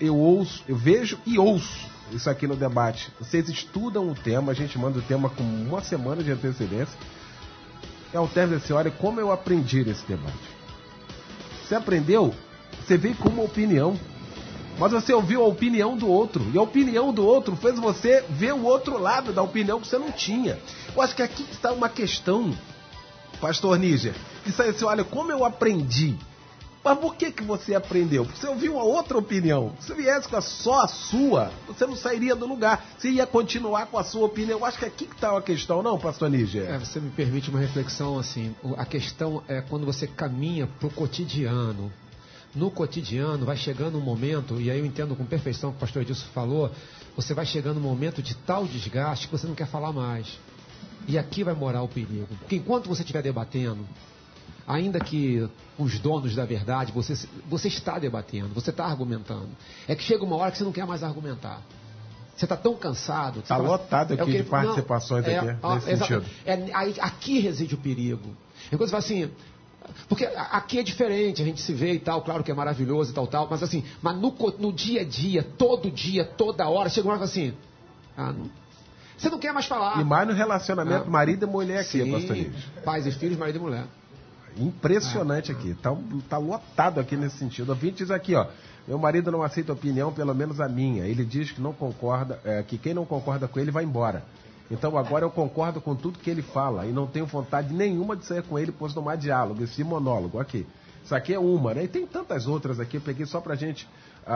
e ouço isso aqui no debate. Vocês estudam o tema, a gente manda o tema com uma semana de antecedência. É o termo desse, olha, como eu aprendi nesse debate. Você aprendeu, você veio com uma opinião, mas você ouviu a opinião do outro, e a opinião do outro fez você ver o outro lado da opinião que você não tinha. Eu acho que aqui está uma questão, pastor Níger, que sai assim, olha, como eu aprendi. Mas por que você aprendeu? Porque você ouviu uma outra opinião. Se viesse com só a sua, você não sairia do lugar. Você ia continuar com a sua opinião. Eu acho que aqui que está a questão, não, pastor Níger? Você me permite uma reflexão assim. A questão é quando você caminha para o cotidiano. No cotidiano vai chegando um momento, e aí eu entendo com perfeição o que o pastor Edilson falou, você vai chegando um momento de tal desgaste que você não quer falar mais. E aqui vai morar o perigo. Porque enquanto você estiver debatendo, ainda que os donos da verdade, você está debatendo, você está argumentando. É que chega uma hora que você não quer mais argumentar. Você está tão cansado. Está lotado aqui de participações aqui, nesse sentido. Aqui reside o perigo. É quando você fala assim, porque aqui é diferente, a gente se vê e tal, claro que é maravilhoso e tal, mas assim, mas no dia a dia, todo dia, toda hora, chega uma hora e fala assim, você não quer mais falar. E mais no relacionamento marido e mulher aqui, sim, pastor Níger. Pais e filhos, marido e mulher. Impressionante aqui, tá lotado aqui nesse sentido. O ouvinte diz aqui, ó, meu marido não aceita opinião, pelo menos a minha. Ele diz que não concorda, que quem não concorda com ele vai embora. Então agora eu concordo com tudo que ele fala e não tenho vontade nenhuma de sair com ele, pois não há diálogo, esse monólogo aqui. Isso aqui é uma, né? E tem tantas outras aqui, eu peguei só pra gente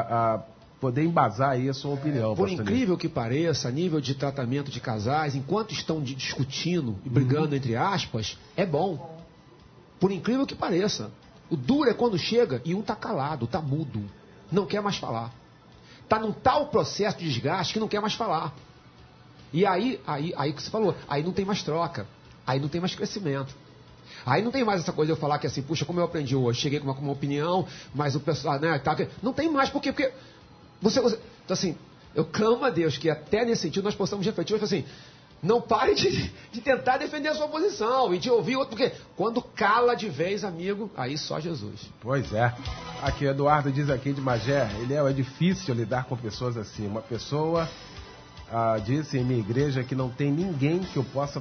poder embasar aí a sua opinião. Por incrível que pareça, a nível de tratamento de casais, enquanto estão discutindo e brigando, entre aspas, é bom. Por incrível que pareça. O duro é quando chega e um tá calado, tá mudo. Não quer mais falar. Tá num tal processo de desgaste que não quer mais falar. E aí que você falou, aí não tem mais troca. Aí não tem mais crescimento. Aí não tem mais essa coisa de eu falar que assim, puxa, como eu aprendi hoje, cheguei com uma opinião, mas o pessoal, né, tá, não tem mais, porque você então assim, eu clamo a Deus que até nesse sentido nós possamos refletir hoje, assim, não pare de tentar defender a sua posição e de ouvir outro, porque quando cala de vez, amigo, aí só Jesus. Pois é. Aqui, o Eduardo diz aqui de Magé, é difícil lidar com pessoas assim. Uma pessoa disse em minha igreja que não tem ninguém que eu possa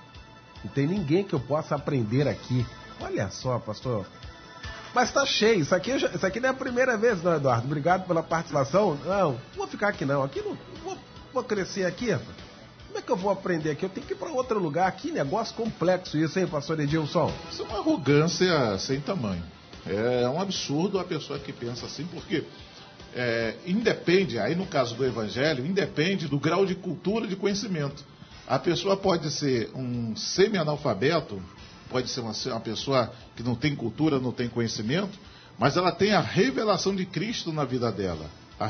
aprender aqui. Olha só, pastor. Mas tá cheio. Isso aqui não é a primeira vez, não, Eduardo. Obrigado pela participação. Não vou ficar aqui não. Aqui não vou crescer aqui, rapaz. Como é que eu vou aprender aqui? Eu tenho que ir para outro lugar. Que negócio complexo isso, hein, pastor Edilson? Isso é uma arrogância sem tamanho. É um absurdo a pessoa que pensa assim, porque independe, aí no caso do evangelho, independe do grau de cultura, de conhecimento. A pessoa pode ser um semi-analfabeto, pode ser uma pessoa que não tem cultura, não tem conhecimento, mas ela tem a revelação de Cristo na vida dela.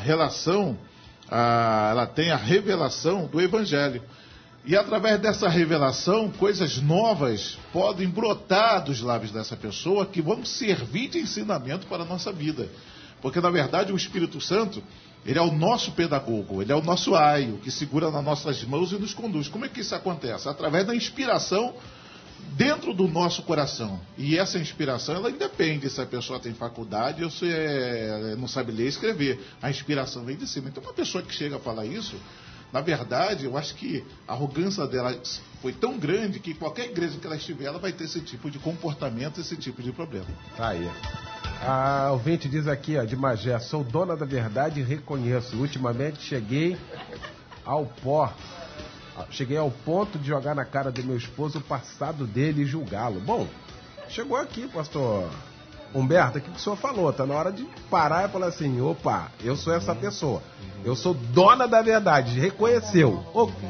Ela tem a revelação do evangelho. E através dessa revelação, coisas novas podem brotar dos lábios dessa pessoa que vão servir de ensinamento para a nossa vida. Porque, na verdade, o Espírito Santo, ele é o nosso pedagogo, ele é o nosso aio, que segura nas nossas mãos e nos conduz. Como é que isso acontece? Através da inspiração dentro do nosso coração. E essa inspiração, ela independe se a pessoa tem faculdade ou se não sabe ler e escrever. A inspiração vem de cima. Então, uma pessoa que chega a falar isso, na verdade, eu acho que a arrogância dela foi tão grande que qualquer igreja que ela estiver, ela vai ter esse tipo de comportamento, esse tipo de problema. Tá aí. A ouvinte diz aqui, ó, de Magé, sou dona da verdade e reconheço. Ultimamente cheguei ao ponto de jogar na cara do meu esposo o passado dele e julgá-lo. Bom, chegou aqui, pastor Humberto, aqui que o senhor falou, tá na hora de parar e falar assim, opa, eu sou essa pessoa, eu sou dona da verdade, reconheceu,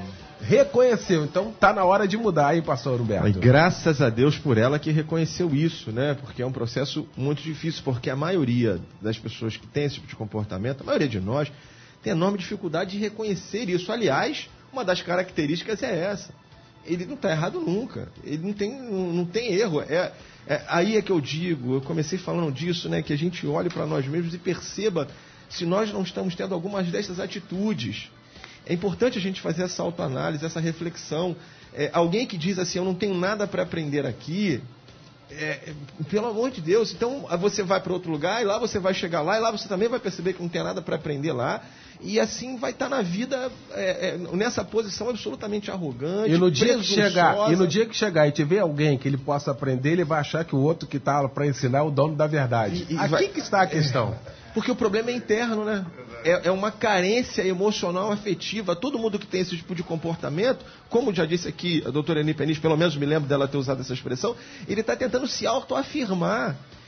então tá na hora de mudar, hein, pastor Humberto? E graças a Deus por ela que reconheceu isso, né, porque é um processo muito difícil, porque a maioria das pessoas que tem esse tipo de comportamento, a maioria de nós, tem enorme dificuldade de reconhecer isso. Aliás, uma das características é essa. Ele não está errado nunca. Ele não tem erro. Aí é que eu digo, eu comecei falando disso, né, que a gente olhe para nós mesmos e perceba se nós não estamos tendo algumas dessas atitudes. É importante a gente fazer essa autoanálise, essa reflexão. Alguém que diz assim, eu não tenho nada para aprender aqui, pelo amor de Deus, então você vai para outro lugar e lá você vai chegar lá e lá você também vai perceber que não tem nada para aprender lá. E assim vai estar na vida nessa posição absolutamente arrogante, e no dia que chegar e tiver alguém que ele possa aprender, ele vai achar que o outro que está para ensinar é o dono da verdade. Aqui que está a questão. Porque o problema é interno, né? É uma carência emocional, afetiva. Todo mundo que tem esse tipo de comportamento, como já disse aqui a doutora Eni Peniche, pelo menos me lembro dela ter usado essa expressão, ele está tentando se autoafirmar.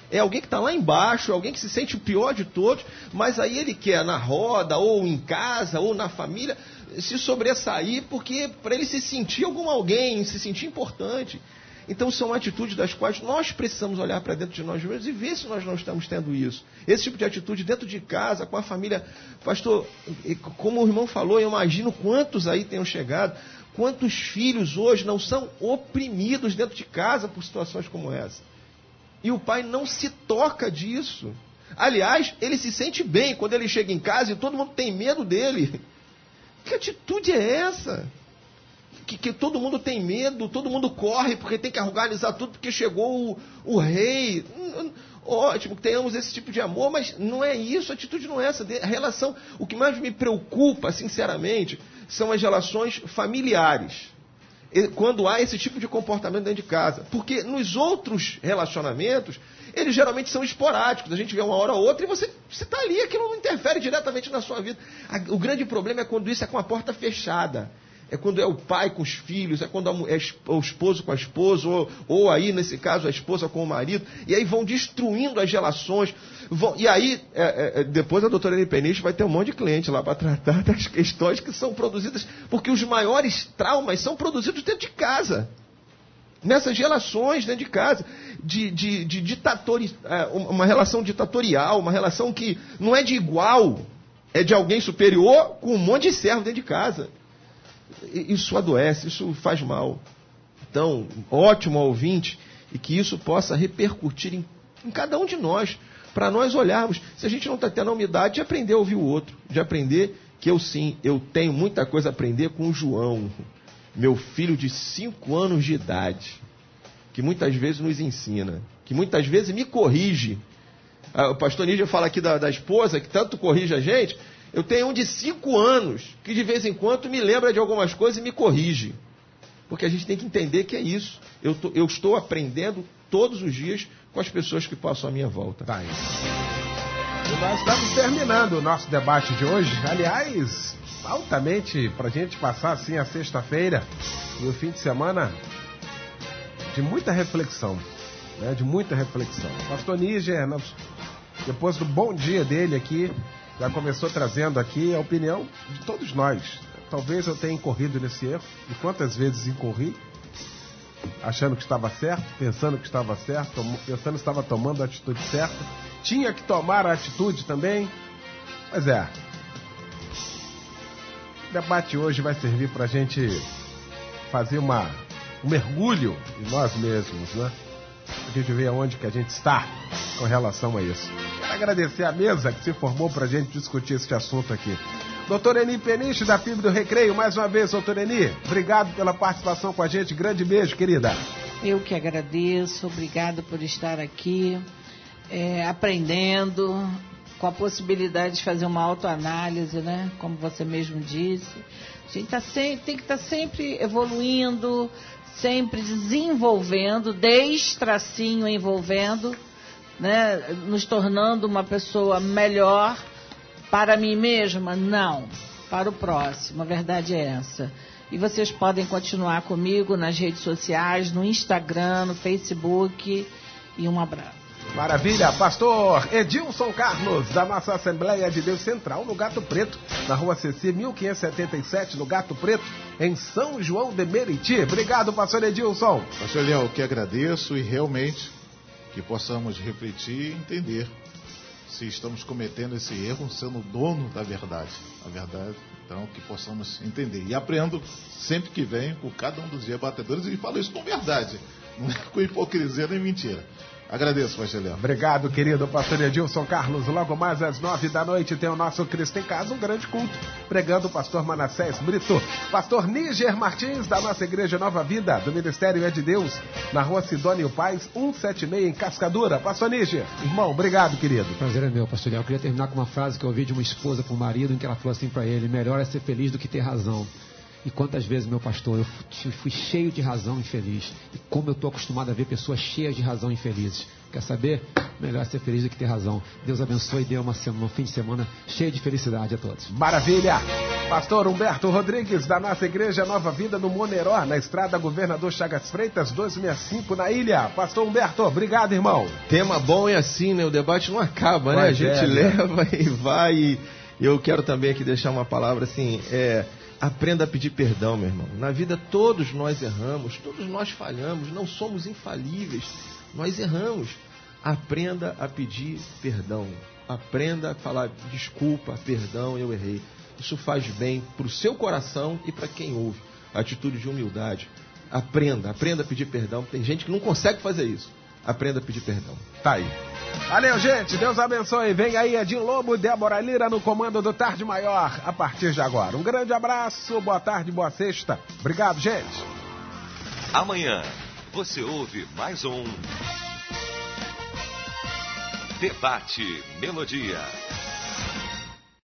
é alguém que está lá embaixo, alguém que se sente o pior de todos, mas aí ele quer na roda, ou em casa, ou na família, se sobressair, porque para ele se sentir alguém, se sentir importante. Então são atitudes das quais nós precisamos olhar para dentro de nós mesmos e ver se nós não estamos tendo isso. Esse tipo de atitude dentro de casa, com a família. Pastor, como o irmão falou, eu imagino quantos aí tenham chegado, quantos filhos hoje não são oprimidos dentro de casa por situações como essa. E o pai não se toca disso. Aliás, ele se sente bem quando ele chega em casa e todo mundo tem medo dele. Que atitude é essa? Que todo mundo tem medo, todo mundo corre porque tem que organizar tudo porque chegou o rei. Ótimo que tenhamos esse tipo de amor, mas não é isso, a atitude não é essa. A relação, o que mais me preocupa, sinceramente, são as relações familiares. Quando há esse tipo de comportamento dentro de casa. Porque nos outros relacionamentos, eles geralmente são esporádicos. A gente vê uma hora ou outra e você está ali, aquilo não interfere diretamente na sua vida. O grande problema é quando isso é com a porta fechada. É quando é o pai com os filhos, é quando é o esposo com a esposa, ou aí, nesse caso, a esposa com o marido, e aí vão destruindo as relações. E aí, depois a doutora Eni Peniche vai ter um monte de cliente lá para tratar das questões que são produzidas, porque os maiores traumas são produzidos dentro de casa. Nessas relações dentro de casa, uma relação ditatorial, uma relação que não é de igual, é de alguém superior com um monte de servo dentro de casa. Isso adoece, isso faz mal. Então, ótimo ao ouvinte, e que isso possa repercutir em cada um de nós, para nós olharmos, se a gente não está tendo a humildade de aprender a ouvir o outro, de aprender que eu tenho muita coisa a aprender com o João, meu filho de 5 anos de idade, que muitas vezes nos ensina, que muitas vezes me corrige. O pastor Níger fala aqui da esposa, que tanto corrige a gente. Eu tenho um de 5 anos, que de vez em quando me lembra de algumas coisas e me corrige. Porque a gente tem que entender que é isso. Eu estou aprendendo todos os dias com as pessoas que passam à minha volta. Tá isso. E nós estamos terminando o nosso debate de hoje. Aliás, altamente, para a gente passar assim a sexta-feira e o fim de semana de muita reflexão. Né? De muita reflexão. Pastor Níger, depois do bom dia dele aqui, já começou trazendo aqui a opinião de todos nós. Talvez eu tenha incorrido nesse erro. E quantas vezes incorri, achando que estava certo, pensando que estava certo, pensando que estava tomando a atitude certa. Tinha que tomar a atitude também. Mas o debate hoje vai servir para a gente fazer um mergulho em nós mesmos, né? A gente vê aonde que a gente está com relação a isso. Quero agradecer a mesa que se formou para a gente discutir este assunto aqui. Doutora Eni Peniche, da PIB do Recreio, mais uma vez, doutora Eni, obrigado pela participação com a gente, grande beijo, querida. Eu que agradeço, obrigado por estar aqui, aprendendo, com a possibilidade de fazer uma autoanálise, né? Como você mesmo disse. A gente tem que estar sempre evoluindo, sempre desenvolvendo, envolvendo, né? Nos tornando uma pessoa melhor para mim mesma? Não, para o próximo, a verdade é essa. E vocês podem continuar comigo nas redes sociais, no Instagram, no Facebook, e um abraço. Maravilha, pastor Edilson Carlos, da nossa Assembleia de Deus Central, no Gato Preto, na rua CC 1577, no Gato Preto, em São João de Meriti. Obrigado, pastor Edilson. Pastor Léo, que agradeço e realmente que possamos refletir e entender se estamos cometendo esse erro, sendo dono da verdade. A verdade, então, que possamos entender. E aprendo sempre que venho com cada um dos debatedores e falo isso com verdade, não é com hipocrisia nem mentira. Agradeço, pastor Léo. Obrigado, querido pastor Edilson Carlos. Logo mais às 9 da noite tem o nosso Cristo em Casa, um grande culto, pregando o pastor Manassés Brito. Pastor Níger Martins, da nossa Igreja Nova Vida, do Ministério É de Deus, na rua Sidônio Paz, 176, em Cascadura. Pastor Níger, irmão, obrigado, querido. O prazer é meu, pastor Léo. Eu queria terminar com uma frase que eu ouvi de uma esposa para um marido, em que ela falou assim para ele: melhor é ser feliz do que ter razão. E quantas vezes, meu pastor, eu fui cheio de razão infeliz. E como eu estou acostumado a ver pessoas cheias de razão infelizes. Quer saber? Melhor ser feliz do que ter razão. Deus abençoe e dê um fim de semana cheio de felicidade a todos. Maravilha! Pastor Humberto Rodrigues, da nossa igreja Nova Vida no Moneró, na estrada Governador Chagas Freitas, 265, na ilha. Pastor Humberto, obrigado, irmão. Tema bom é assim, né? O debate não acaba, né? A gente leva e vai. E eu quero também aqui deixar uma palavra assim, aprenda a pedir perdão, meu irmão. Na vida todos nós erramos, todos nós falhamos, não somos infalíveis, nós erramos. Aprenda a pedir perdão. Aprenda a falar desculpa, perdão, eu errei. Isso faz bem para o seu coração e para quem ouve. Atitude de humildade. Aprenda a pedir perdão. Tem gente que não consegue fazer isso. Aprenda a pedir perdão. Tá aí. Valeu, gente. Deus abençoe. Vem aí Edinho Lobo e Débora Lira no comando do Tarde Maior a partir de agora. Um grande abraço, boa tarde, boa sexta. Obrigado, gente. Amanhã você ouve mais um Debate Melodia.